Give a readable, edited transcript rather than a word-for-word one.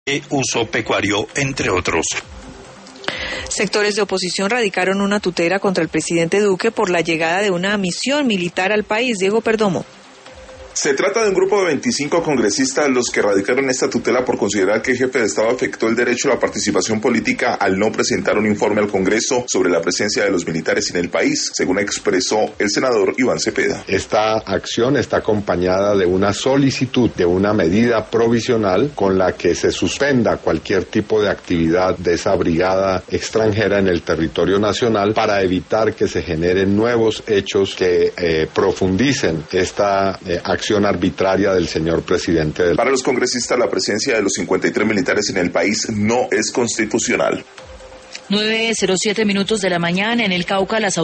uso pecuario, entre otros. Sectores de oposición radicaron una tutela contra el presidente Duque por la llegada de una misión militar al país. Diego Perdomo. Se trata de un grupo de 25 congresistas los que radicaron esta tutela por considerar que el jefe de Estado afectó el derecho a la participación política al no presentar un informe al Congreso sobre la presencia de los militares en el país, según expresó el senador Iván Cepeda. Esta acción está acompañada de una solicitud de una medida provisional con la que se suspenda cualquier tipo de actividad de esa brigada extranjera en el territorio nacional para evitar que se generen nuevos hechos que profundicen esta acción arbitraria del señor presidente. Para los congresistas, la presencia de los 53 militares en el país no es constitucional. 9:07 de la mañana en el Cauca, las